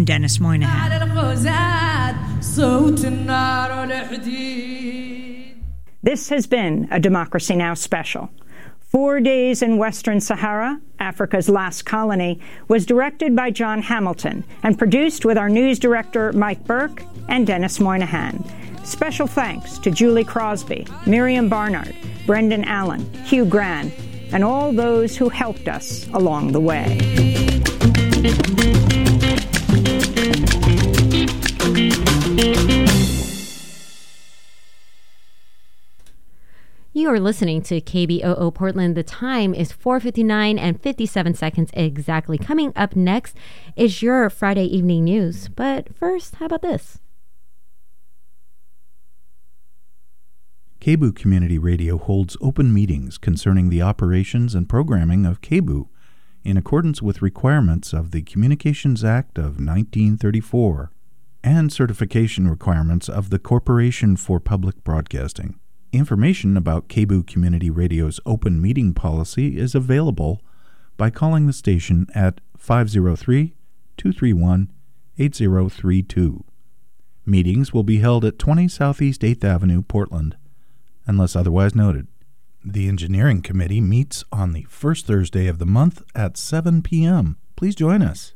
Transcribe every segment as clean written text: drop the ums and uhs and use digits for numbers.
and Dennis Moynihan. This has been a Democracy Now! Special. 4 Days in Western Sahara, Africa's Last Colony, was directed by John Hamilton and produced with our news director Mike Burke and Dennis Moynihan. Special thanks to Julie Crosby, Miriam Barnard, Brendan Allen, Hugh Gran, and all those who helped us along the way. You are listening to KBOO Portland. The time is 4:59 and 57 seconds exactly. Coming up next is your Friday evening news. But first, how about this? KBOO Community Radio holds open meetings concerning the operations and programming of KBOO in accordance with requirements of the Communications Act of 1934 and certification requirements of the Corporation for Public Broadcasting. Information about KBOO Community Radio's open meeting policy is available by calling the station at 503-231-8032. Meetings will be held at 20 Southeast 8th Avenue, Portland, unless otherwise noted. The Engineering Committee meets on the first Thursday of the month at 7 p.m. Please join us.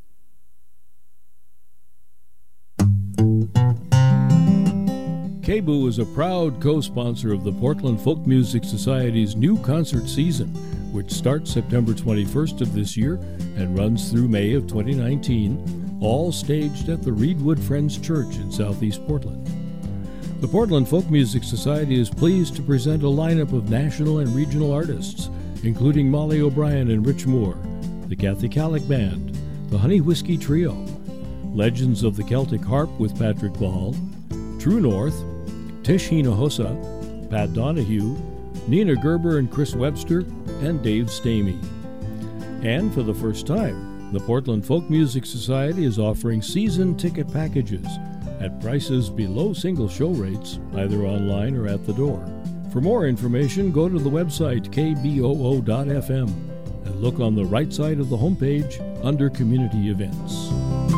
KBOO is a proud co-sponsor of the Portland Folk Music Society's new concert season, which starts September 21st of this year and runs through May of 2019, all staged at the Reedwood Friends Church in Southeast Portland. The Portland Folk Music Society is pleased to present a lineup of national and regional artists, including Molly O'Brien and Rich Moore, the Kathy Kallick Band, the Honey Whiskey Trio, Legends of the Celtic Harp with Patrick Ball, True North, Tish Hinojosa, Pat Donahue, Nina Gerber and Chris Webster, and Dave Stamey. And for the first time, the Portland Folk Music Society is offering season ticket packages at prices below single show rates, either online or at the door. For more information, go to the website kboo.fm and look on the right side of the homepage under Community Events.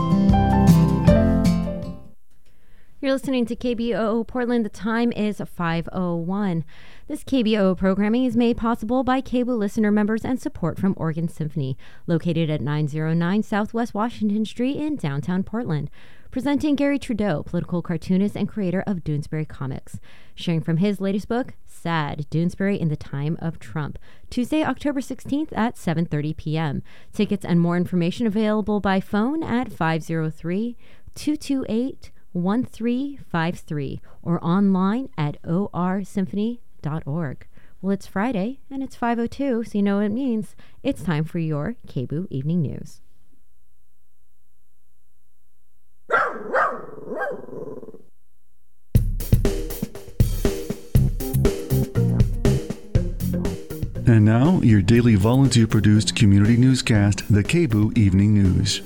You're listening to KBOO Portland. The time is 5:01. This KBOO programming is made possible by cable listener members and support from Oregon Symphony, located at 909 Southwest Washington Street in downtown Portland. Presenting Gary Trudeau, political cartoonist and creator of Doonesbury Comics, sharing from his latest book, Sad, Doonesbury in the Time of Trump, Tuesday, October 16th at 7:30 p.m. Tickets and more information available by phone at 503-228-1353 or online at orsymphony.org. Well, it's Friday and it's 5:02, so you know what it means. It's time for your KBOO Evening News. And now, your daily volunteer-produced community newscast, the KBOO Evening News.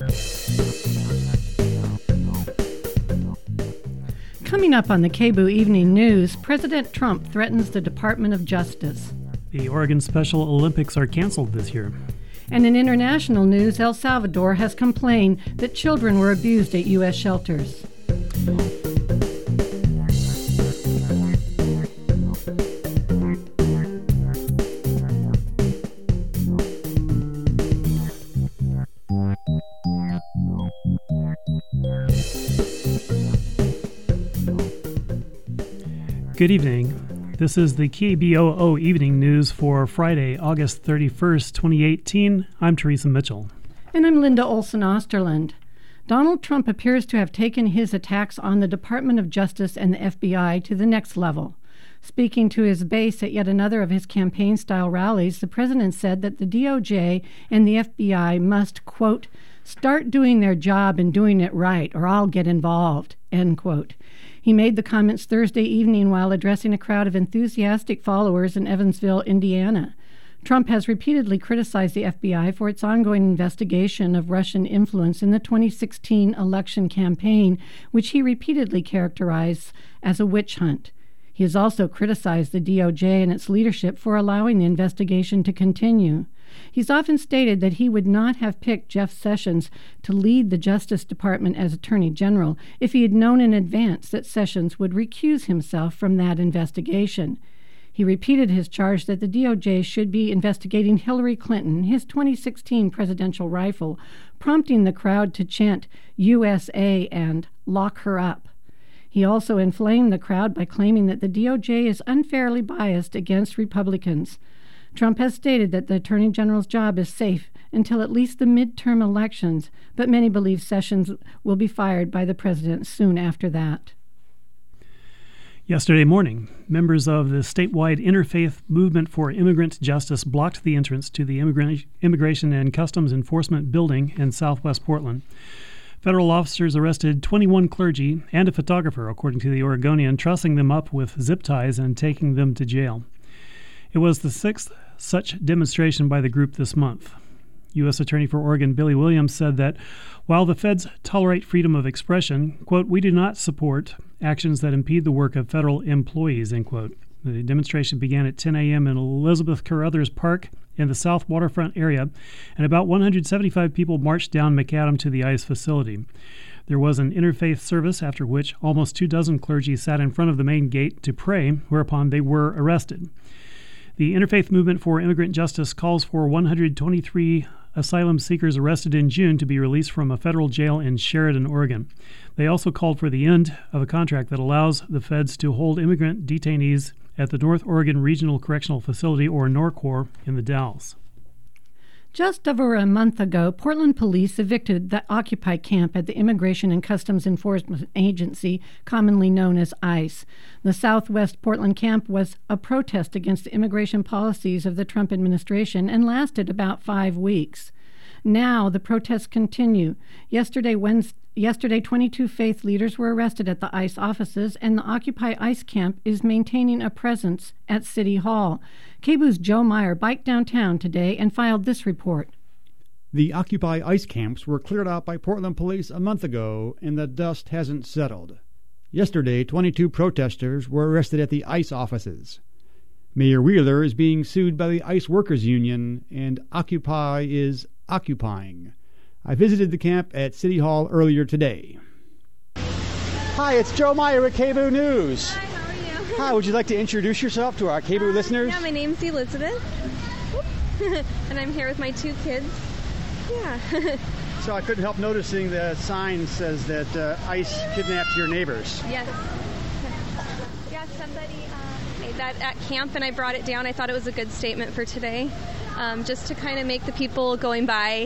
Coming up on the KBOO Evening News, President Trump threatens the Department of Justice. The Oregon Special Olympics are canceled this year. And in international news, El Salvador has complained that children were abused at U.S. shelters. Good evening. This is the KBOO Evening News for Friday, August 31st, 2018. I'm Teresa Mitchell. And I'm Linda Olson Osterland. Donald Trump appears to have taken his attacks on the Department of Justice and the FBI to the next level. Speaking to his base at yet another of his campaign-style rallies, the president said that the DOJ and the FBI must, quote, start doing their job and doing it right, or I'll get involved, end quote. He made the comments Thursday evening while addressing a crowd of enthusiastic followers in Evansville, Indiana. Trump has repeatedly criticized the FBI for its ongoing investigation of Russian influence in the 2016 election campaign, which he repeatedly characterized as a witch hunt. He has also criticized the DOJ and its leadership for allowing the investigation to continue. He's often stated that he would not have picked Jeff Sessions to lead the Justice Department as Attorney General if he had known in advance that Sessions would recuse himself from that investigation. He repeated his charge that the DOJ should be investigating Hillary Clinton, his 2016 presidential rival, prompting the crowd to chant USA and lock her up. He also inflamed the crowd by claiming that the DOJ is unfairly biased against Republicans. Trump has stated that the Attorney General's job is safe until at least the midterm elections, but many believe Sessions will be fired by the president soon after that. Yesterday morning, members of the statewide Interfaith Movement for Immigrant Justice blocked the entrance to the Immigration and Customs Enforcement building in southwest Portland. Federal officers arrested 21 clergy and a photographer, according to the Oregonian, trussing them up with zip ties and taking them to jail. It was the sixth such demonstration by the group this month. U.S. Attorney for Oregon Billy Williams said that while the feds tolerate freedom of expression, quote, we do not support actions that impede the work of federal employees, end quote. The demonstration began at 10 a.m. in Elizabeth Carruthers Park in the South Waterfront area, and about 175 people marched down McAdam to the ICE facility. There was an interfaith service, after which almost 24 clergy sat in front of the main gate to pray, whereupon they were arrested. The Interfaith Movement for Immigrant Justice calls for 123 asylum seekers arrested in June to be released from a federal jail in Sheridan, Oregon. They also called for the end of a contract that allows the feds to hold immigrant detainees at the North Oregon Regional Correctional Facility, or NORCOR, in the Dalles. Just over a month ago, Portland police evicted the Occupy camp at the Immigration and Customs Enforcement Agency, commonly known as ICE. The Southwest Portland camp was a protest against the immigration policies of the Trump administration and lasted about 5 weeks. Now the protests continue. Yesterday, 22 faith leaders were arrested at the ICE offices, and the Occupy ICE camp is maintaining a presence at City Hall. KBOO's Joe Meyer biked downtown today and filed this report. The Occupy ICE camps were cleared out by Portland police a month ago, and the dust hasn't settled. Yesterday, 22 protesters were arrested at the ICE offices. Mayor Wheeler is being sued by the ICE Workers Union, and Occupy is occupying. I visited the camp at City Hall earlier today. Hi, it's Joe Meyer at KBOO News. Hi, how are you? Hi, would you like to introduce yourself to our KBOO listeners? Yeah, my name's Elizabeth. And I'm here with my 2 kids. Yeah. So I couldn't help noticing the sign says that ICE kidnaps your neighbors. Yes. Yeah, somebody made that at camp, and I brought it down. I thought it was a good statement for today, just to kind of make the people going by,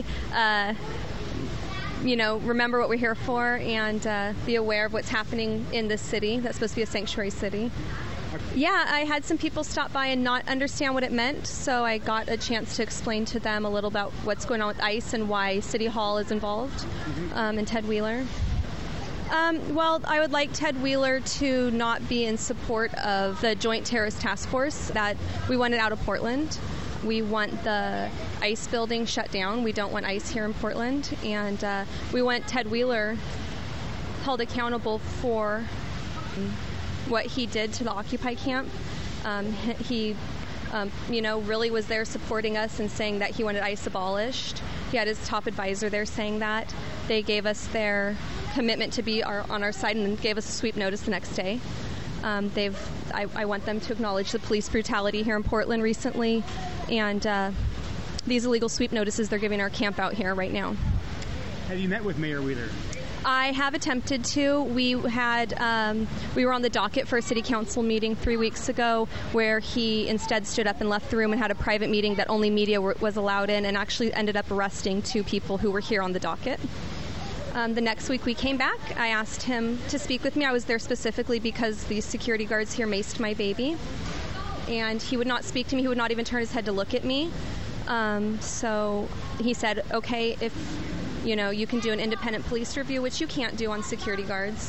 remember what we're here for and be aware of what's happening in this city that's supposed to be a sanctuary city. Yeah, I had some people stop by and not understand what it meant, so I got a chance to explain to them a little about what's going on with ICE and why City Hall is involved, and Ted Wheeler. Well, I would like Ted Wheeler to not be in support of the Joint Terrorist Task Force that we wanted out of Portland. We want the ICE building shut down. We don't want ICE here in Portland. And we want Ted Wheeler held accountable for what he did to the Occupy camp. He really was there supporting us and saying that he wanted ICE abolished. He had his top advisor there saying that. They gave us their commitment to be on our side and gave us a sweep notice the next day. I want them to acknowledge the police brutality here in Portland recently, and these illegal sweep notices they're giving our camp out here right now. Have you met with Mayor Wheeler? I have attempted to. We were on the docket for a city council meeting 3 weeks ago where he instead stood up and left the room and had a private meeting that only media was allowed in, and actually ended up arresting 2 people who were here on the docket. The next week we came back. I asked him to speak with me. I was there specifically because these security guards here maced my baby. And he would not speak to me. He would not even turn his head to look at me. So he said, okay, if you can do an independent police review, which you can't do on security guards.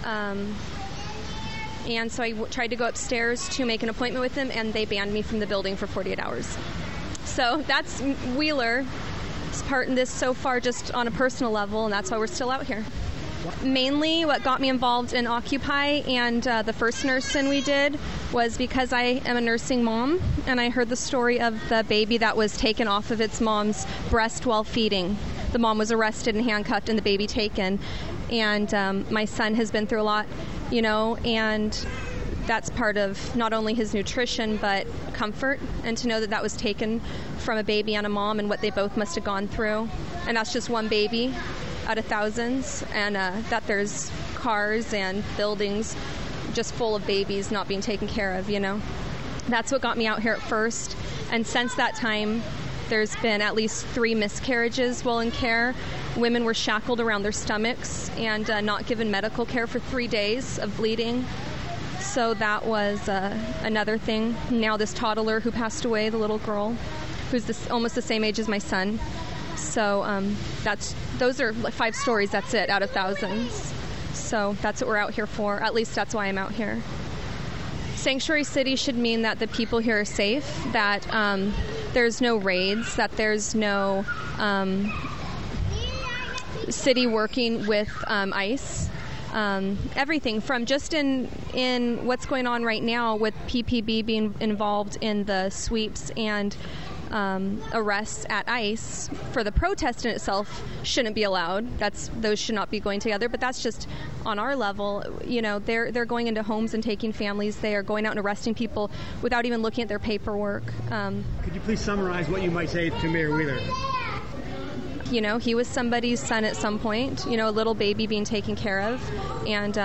And so I tried to go upstairs to make an appointment with him, and they banned me from the building for 48 hours. So that's Wheeler's part in this so far, just on a personal level, and that's why we're still out here. Mainly what got me involved in Occupy and the first nursing we did was because I am a nursing mom, and I heard the story of the baby that was taken off of its mom's breast while feeding. The mom was arrested and handcuffed and the baby taken. And my son has been through a lot, and that's part of not only his nutrition but comfort, and to know that that was taken from a baby and a mom and what they both must have gone through. And that's just one baby out of thousands, and that there's cars and buildings just full of babies not being taken care of, That's what got me out here at first. And since that time, there's been at least 3 miscarriages while in care. Women were shackled around their stomachs and not given medical care for 3 days of bleeding. So that was another thing. Now this toddler who passed away, the little girl, who's almost the same age as my son. So those are like 5 stories, that's it, out of thousands. So that's what we're out here for. At least that's why I'm out here. Sanctuary City should mean that the people here are safe, that there's no raids, that there's no city working with ICE. Everything from just in what's going on right now with PPB being involved in the sweeps and arrests at ICE for the protest in itself shouldn't be allowed. Those should not be going together. But that's just on our level. They're going into homes and taking families. They are going out and arresting people without even looking at their paperwork. Could you please summarize what you might say to Mayor Wheeler? He was somebody's son at some point. A little baby being taken care of, and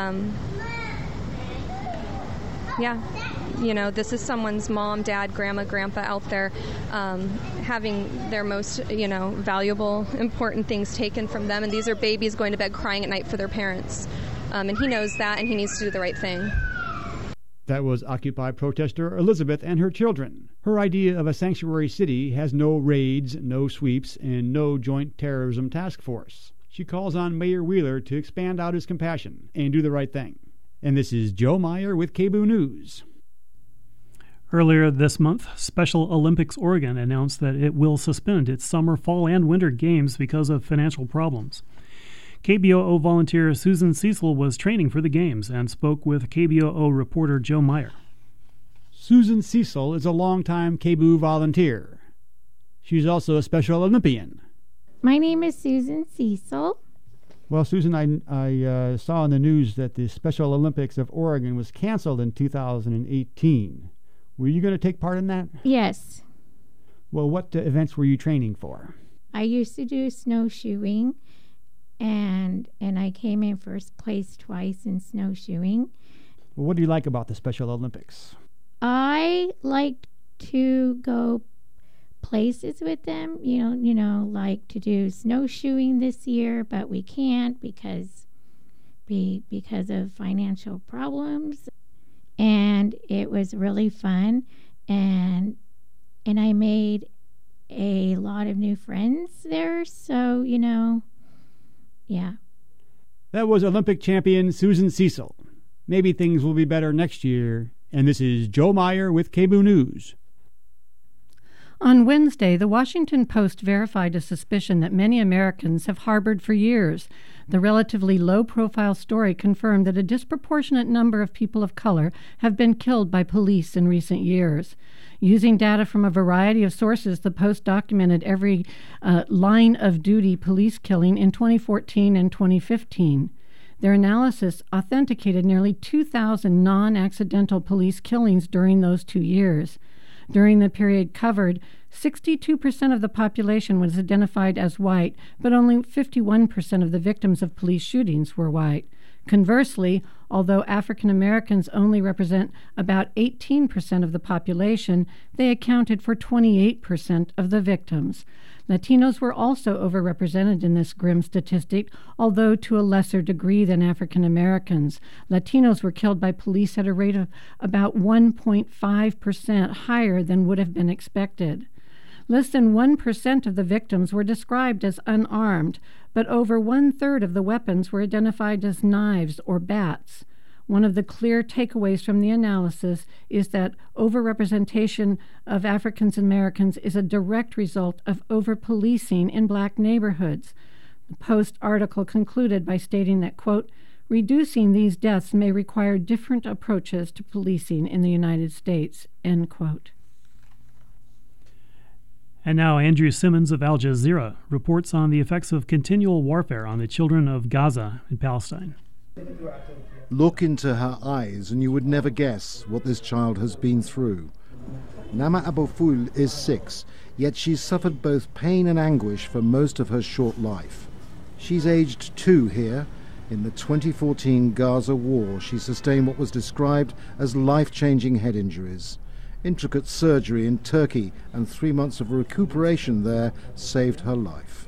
this is someone's mom, dad, grandma, grandpa out there having their most, valuable, important things taken from them. And these are babies going to bed crying at night for their parents. And he knows that, and he needs to do the right thing. That was Occupy protester Elizabeth and her children. Her idea of a sanctuary city has no raids, no sweeps, and no joint terrorism task force. She calls on Mayor Wheeler to expand out his compassion and do the right thing. And this is Joe Meyer with KBOO News. Earlier this month, Special Olympics Oregon announced that it will suspend its summer, fall, and winter games because of financial problems. KBOO volunteer Susan Cecil was training for the games and spoke with KBOO reporter Joe Meyer. Susan Cecil is a longtime KBOO volunteer. She's also a Special Olympian. My name is Susan Cecil. Well, Susan, I saw in the news that the Special Olympics of Oregon was canceled in 2018. Were you going to take part in that? Yes. Well, what events were you training for? I used to do snowshoeing, and I came in first place twice in snowshoeing. Well, what do you like about the Special Olympics? I like to go places with them, like to do snowshoeing this year, but we can't because of financial problems. And it was really fun, and I made a lot of new friends there, so, yeah. That was Olympic champion Susan Cecil. Maybe things will be better next year. And this is Joe Meyer with KBOO News. On Wednesday, the Washington Post verified a suspicion that many Americans have harbored for years. The relatively low-profile story confirmed that a disproportionate number of people of color have been killed by police in recent years. Using data from a variety of sources, the Post documented every line-of-duty police killing in 2014 and 2015. Their analysis authenticated nearly 2,000 non-accidental police killings during those 2 years. During the period covered, 62% of the population was identified as white, but only 51% of the victims of police shootings were white. Conversely, although African Americans only represent about 18% of the population, they accounted for 28% of the victims. Latinos were also overrepresented in this grim statistic, although to a lesser degree than African Americans. Latinos were killed by police at a rate of about 1.5% higher than would have been expected. Less than 1% of the victims were described as unarmed, but over 1/3 of the weapons were identified as knives or bats. One of the clear takeaways from the analysis is that overrepresentation of African Americans is a direct result of over-policing in black neighborhoods. The Post article concluded by stating that, quote, reducing these deaths may require different approaches to policing in the United States, end quote. And now Andrew Simmons of Al Jazeera reports on the effects of continual warfare on the children of Gaza in Palestine. Look into her eyes and you would never guess what this child has been through. Nama Abou-Foul is 6, yet she's suffered both pain and anguish for most of her short life. She's aged 2 here. In the 2014 Gaza war, she sustained what was described as life-changing head injuries. Intricate surgery in Turkey and 3 months of recuperation there saved her life.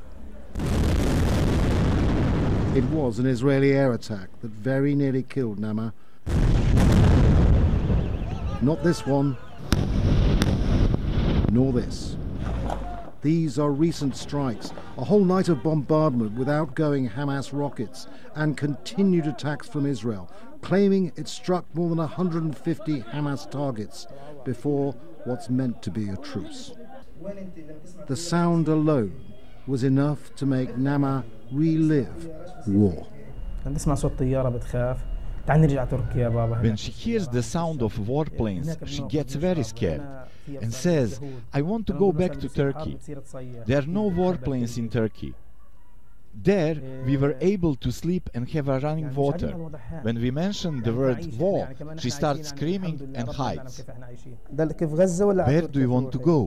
It was an Israeli air attack that very nearly killed Nama. Not this one, nor this. These are recent strikes, a whole night of bombardment with outgoing Hamas rockets and continued attacks from Israel, claiming it struck more than 150 Hamas targets before what's meant to be a truce. The sound alone was enough to make Nama relive war. When she hears the sound of warplanes, she gets very scared and says, I want to go back to Turkey. There are no warplanes in Turkey. There, we were able to sleep and have a running water. When we mention the word war, she starts screaming and hides. Where do you want to go?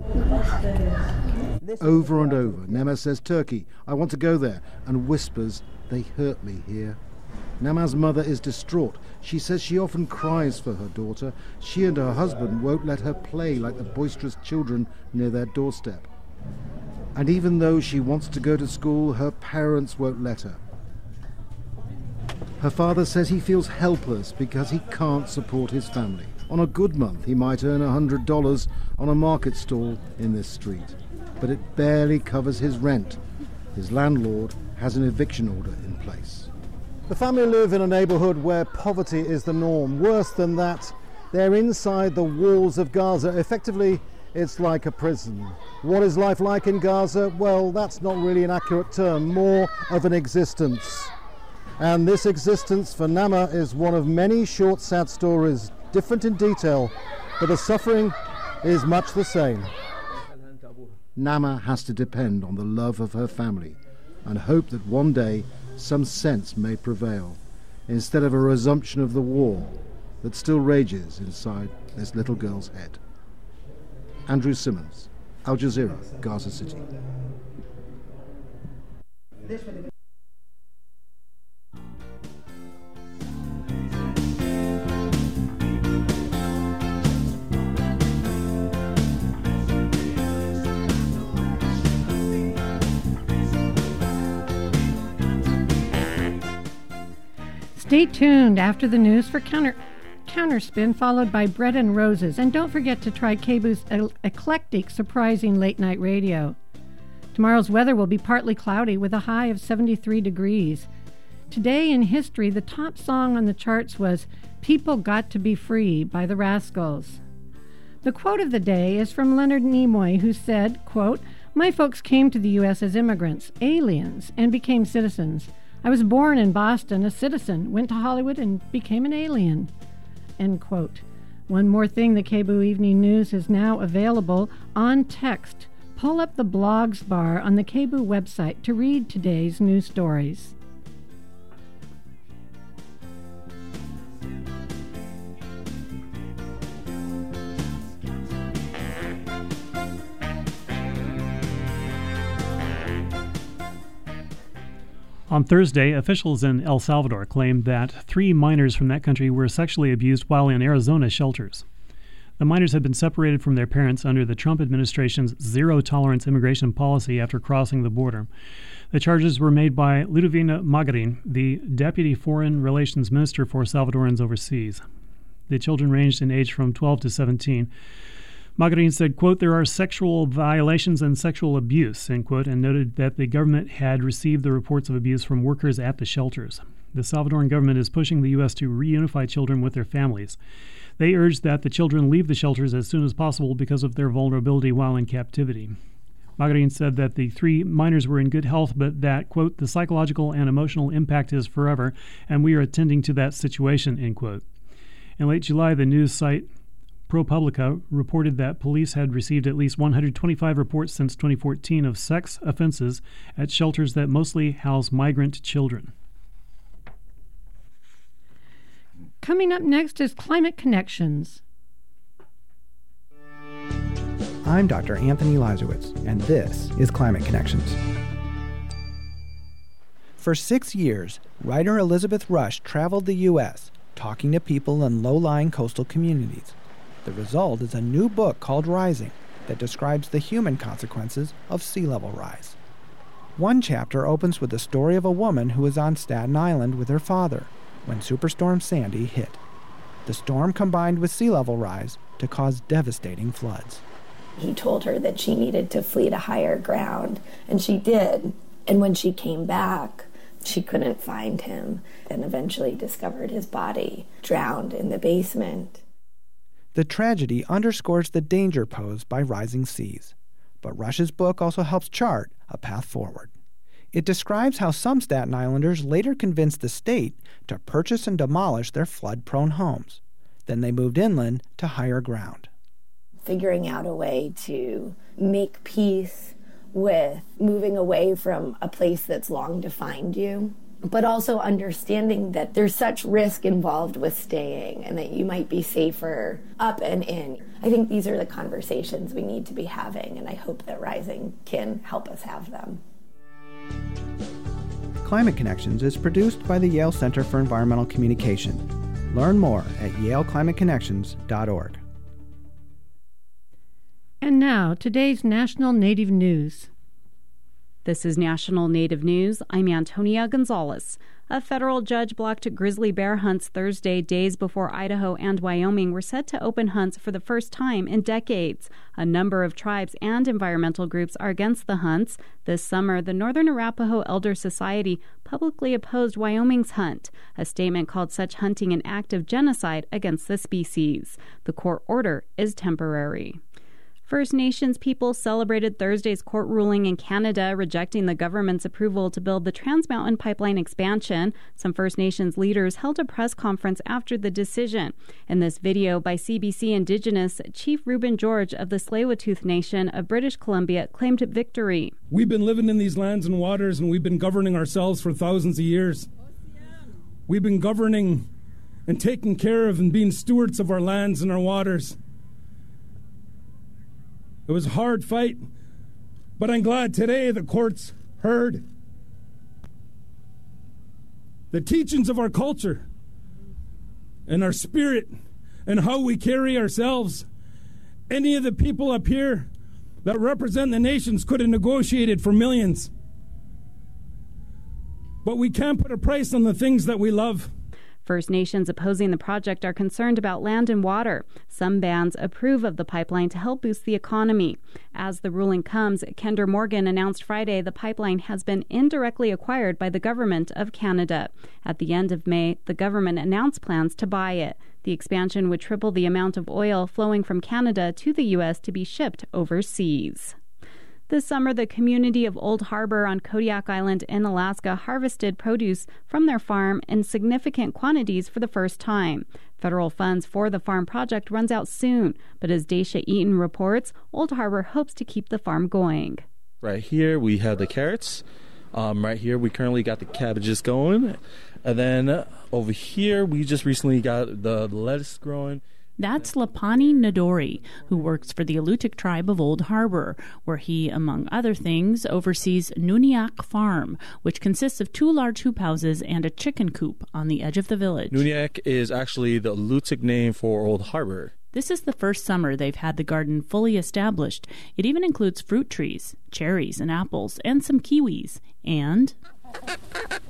Over and over, Nema says Turkey, I want to go there, and whispers, they hurt me here. Nama's mother is distraught. She says she often cries for her daughter. She and her husband won't let her play like the boisterous children near their doorstep. And even though she wants to go to school, her parents won't let her. Her father says he feels helpless because he can't support his family. On a good month, he might earn $100 on a market stall in this street. But it barely covers his rent. His landlord has an eviction order in place. The family live in a neighborhood where poverty is the norm. Worse than that, they're inside the walls of Gaza. Effectively, it's like a prison. What is life like in Gaza? Well, that's not really an accurate term, more of an existence. And this existence for Nama is one of many short, sad stories, different in detail, but the suffering is much the same. Nama has to depend on the love of her family and hope that one day some sense may prevail, instead of a resumption of the war that still rages inside this little girl's head. Andrew Simmons, Al Jazeera, Gaza City. Stay tuned after the news for Counterspin, followed by Bread and Roses. And don't forget to try KBOO's eclectic, surprising late-night radio. Tomorrow's weather will be partly cloudy with a high of 73 degrees. Today in history, the top song on the charts was People Got to Be Free by the Rascals. The quote of the day is from Leonard Nimoy, who said, quote, "My folks came to the U.S. as immigrants, aliens, and became citizens. I was born in Boston, a citizen, went to Hollywood, and became an alien." End quote. One more thing, the KBOO Evening News is now available on text. Pull up the blogs bar on the KBOO website to read today's news stories. On Thursday, officials in El Salvador claimed that 3 minors from that country were sexually abused while in Arizona shelters. The minors had been separated from their parents under the Trump administration's zero-tolerance immigration policy after crossing the border. The charges were made by Ludovina Magarin, the Deputy Foreign Relations Minister for Salvadorans overseas. The children ranged in age from 12 to 17. Magarin said, quote, "There are sexual violations and sexual abuse," end quote, and noted that the government had received the reports of abuse from workers at the shelters. The Salvadoran government is pushing the U.S. to reunify children with their families. They urge that the children leave the shelters as soon as possible because of their vulnerability while in captivity. Magarin said that the 3 miners were in good health, but that, quote, the psychological and emotional impact is forever, and we are attending to that situation, end quote. In late July, the news site ProPublica reported that police had received at least 125 reports since 2014 of sex offenses at shelters that mostly house migrant children. Coming up next is Climate Connections. I'm Dr. Anthony Lazowitz, and this is Climate Connections. For 6 years, writer Elizabeth Rush traveled the U.S., talking to people in low-lying coastal communities. The result is a new book called Rising that describes the human consequences of sea level rise. One chapter opens with the story of a woman who was on Staten Island with her father when Superstorm Sandy hit. The storm combined with sea level rise to cause devastating floods. He told her that she needed to flee to higher ground, and she did. And when she came back, she couldn't find him and eventually discovered his body drowned in the basement. The tragedy underscores the danger posed by rising seas, but Rush's book also helps chart a path forward. It describes how some Staten Islanders later convinced the state to purchase and demolish their flood-prone homes. Then they moved inland to higher ground. Figuring out a way to make peace with moving away from a place that's long defined you, but also understanding that there's such risk involved with staying and that you might be safer up and in. I think these are the conversations we need to be having, and I hope that Rising can help us have them. Climate Connections is produced by the Yale Center for Environmental Communication. Learn more at yaleclimateconnections.org. And now, today's National Native News. This is National Native News. I'm Antonia Gonzalez. A federal judge blocked grizzly bear hunts Thursday, days before Idaho and Wyoming were set to open hunts for the first time in decades. A number of tribes and environmental groups are against the hunts. This summer, the Northern Arapaho Elder Society publicly opposed Wyoming's hunt. A statement called such hunting an act of genocide against the species. The court order is temporary. First Nations people celebrated Thursday's court ruling in Canada rejecting the government's approval to build the Trans Mountain Pipeline expansion. Some First Nations leaders held a press conference after the decision. In this video by CBC Indigenous, Chief Reuben George of the Tsleil-Waututh Nation of British Columbia claimed victory. We've been living in these lands and waters, and we've been governing ourselves for thousands of years. We've been governing and taking care of and being stewards of our lands and our waters. It was a hard fight, but I'm glad today the courts heard the teachings of our culture and our spirit and how we carry ourselves. Any of the people up here that represent the nations could have negotiated for millions. But we can't put a price on the things that we love. First Nations opposing the project are concerned about land and water. Some bands approve of the pipeline to help boost the economy. As the ruling comes, Kinder Morgan announced Friday the pipeline has been indirectly acquired by the government of Canada. At the end of May, the government announced plans to buy it. The expansion would triple the amount of oil flowing from Canada to the U.S. to be shipped overseas. This summer, the community of Old Harbor on Kodiak Island in Alaska harvested produce from their farm in significant quantities for the first time. Federal funds for the farm project runs out soon, but as Daisha Eaton reports, Old Harbor hopes to keep the farm going. Right here, we have the carrots. Right here, we currently got the cabbages going. And then over here, we just recently got the lettuce growing. That's Lapani Nadori, who works for the Alutiiq tribe of Old Harbor, where he, among other things, oversees Nuniak Farm, which consists of 2 large hoop houses and a chicken coop on the edge of the village. Nuniak is actually the Alutiiq name for Old Harbor. This is the first summer they've had the garden fully established. It even includes fruit trees, cherries and apples, and some kiwis, and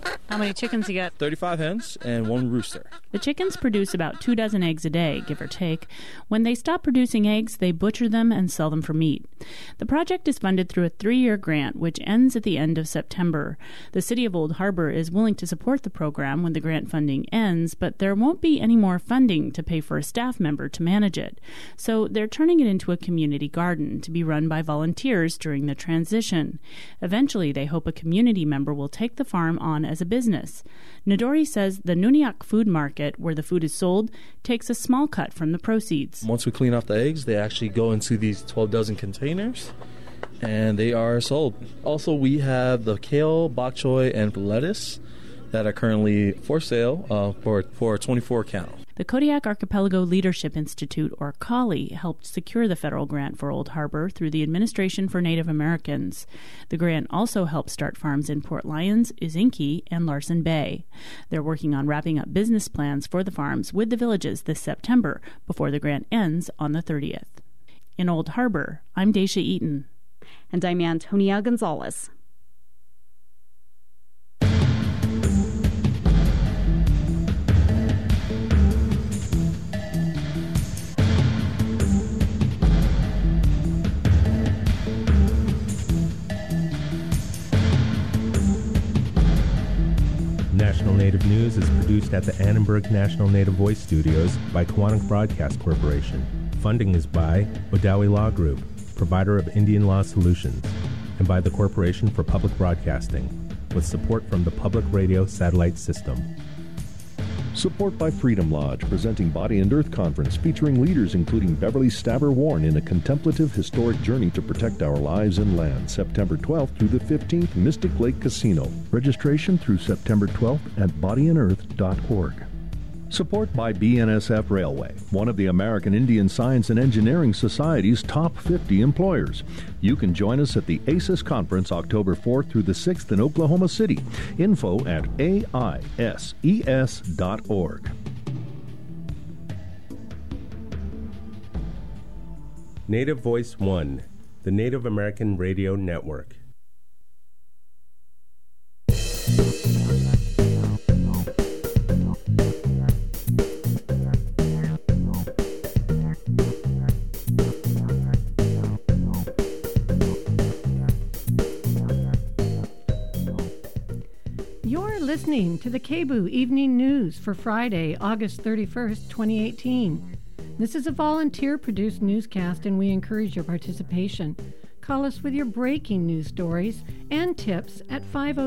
How many chickens you got? 35 hens and 1 rooster. The chickens produce about 2 dozen eggs a day, give or take. When they stop producing eggs, they butcher them and sell them for meat. The project is funded through a 3-year grant, which ends at the end of September. The city of Old Harbor is willing to support the program when the grant funding ends, but there won't be any more funding to pay for a staff member to manage it. So they're turning it into a community garden to be run by volunteers during the transition. Eventually, they hope a community member will take the farm on as a business. Nadori says the Nuniak Food Market, where the food is sold, takes a small cut from the proceeds. Once we clean off the eggs, they actually go into these 12 dozen containers, and they are sold. Also, we have the kale, bok choy, and lettuce that are currently for sale for 24 count. The Kodiak Archipelago Leadership Institute, or KALI, helped secure the federal grant for Old Harbor through the Administration for Native Americans. The grant also helped start farms in Port Lions, Uzinki, and Larsen Bay. They're working on wrapping up business plans for the farms with the villages this September before the grant ends on the 30th. In Old Harbor, I'm Daisha Eaton. And I'm Antonia Gonzalez. National Native News is produced at the Annenberg National Native Voice Studios by Kawanak Broadcast Corporation. Funding is by Odawi Law Group, provider of Indian law solutions, and by the Corporation for Public Broadcasting, with support from the Public Radio Satellite System. Support by Freedom Lodge, presenting Body and Earth Conference, featuring leaders including Beverly Stabber Warren in a contemplative historic journey to protect our lives and land, September 12th through the 15th, Mystic Lake Casino. Registration through September 12th at bodyandearth.org. Support by BNSF Railway, one of the American Indian Science and Engineering Society's top 50 employers. You can join us at the ACES Conference October 4th through the 6th in Oklahoma City. Info at aises.org. Native Voice One, the Native American Radio Network. Listening to the KBOO Evening News for Friday, August 31st, 2018. This is a volunteer-produced newscast, and we encourage your participation. Call us with your breaking news stories and tips at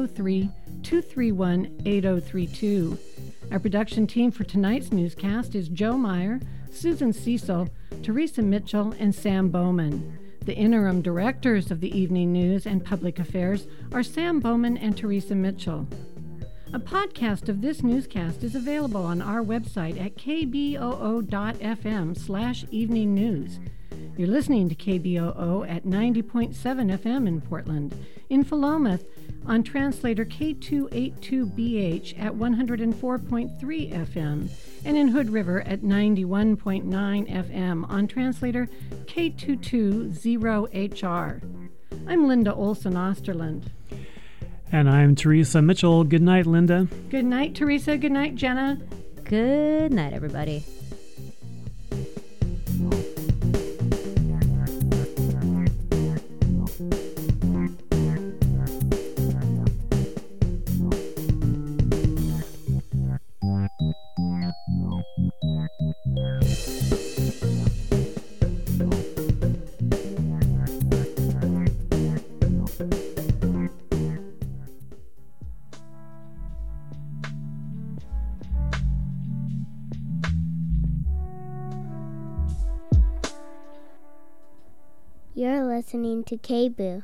503-231-8032. Our production team for tonight's newscast is Joe Meyer, Susan Cecil, Teresa Mitchell, and Sam Bowman. The interim directors of the Evening News and Public Affairs are Sam Bowman and Teresa Mitchell. A podcast of this newscast is available on our website at kboo.fm/evening news. You're listening to KBOO at 90.7 FM in Portland, in Philomath on translator K282BH at 104.3 FM, and in Hood River at 91.9 FM on translator K220HR. I'm Linda Olson Osterland. And I'm Teresa Mitchell. Good night, Linda. Good night, Teresa. Good night, Jenna. Good night, everybody. You're listening to KBOO.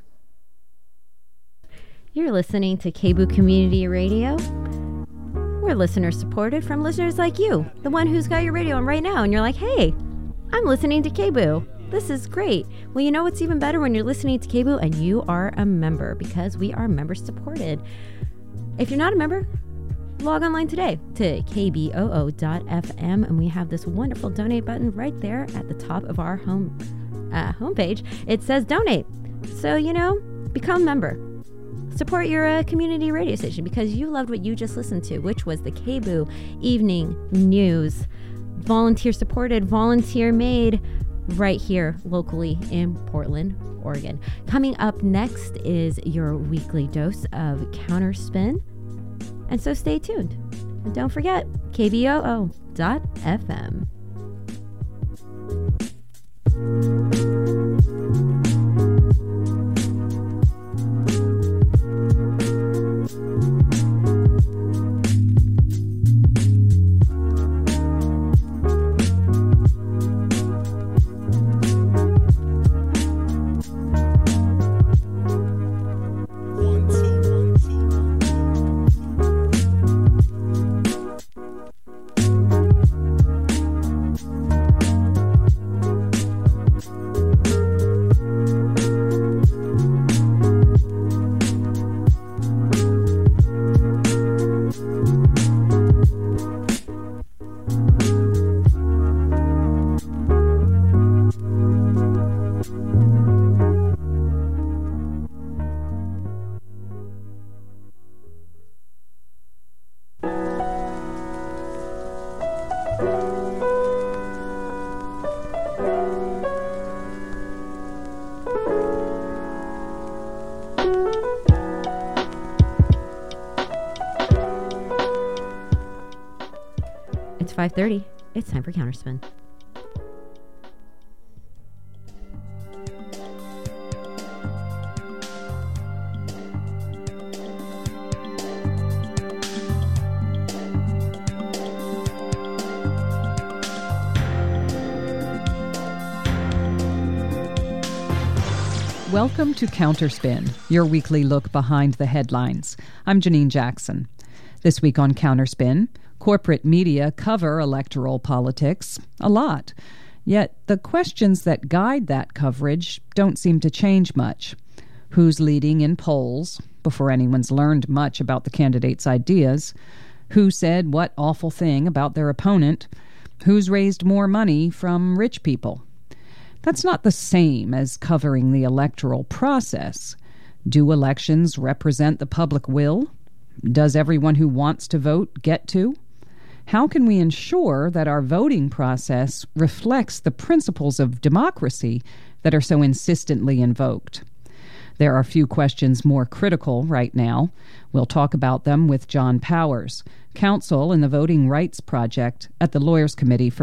You're listening to KBOO Community Radio. We're listener supported from listeners like you, the one who's got your radio on right now, and you're like, hey, I'm listening to KBOO. This is great. Well, you know what's even better when you're listening to KBOO and you are a member, because we are member supported. If you're not a member, log online today to kboo.fm, and we have this wonderful donate button right there at the top of our homepage. It says donate. So, become a member. Support your community radio station because you loved what you just listened to, which was the KBOO Evening News. Volunteer supported, volunteer made, right here locally in Portland, Oregon. Coming up next is your weekly dose of Counterspin. And so stay tuned. And don't forget, KBOO.FM. It's 5:30. It's time for Counterspin. Welcome to Counterspin, your weekly look behind the headlines. I'm Janine Jackson. This week on Counterspin, corporate media cover electoral politics a lot. Yet the questions that guide that coverage don't seem to change much. Who's leading in polls before anyone's learned much about the candidate's ideas? Who said what awful thing about their opponent? Who's raised more money from rich people? That's not the same as covering the electoral process. Do elections represent the public will? Does everyone who wants to vote get to? How can we ensure that our voting process reflects the principles of democracy that are so insistently invoked? There are few questions more critical right now. We'll talk about them with John Powers, counsel in the Voting Rights Project at the Lawyers Committee for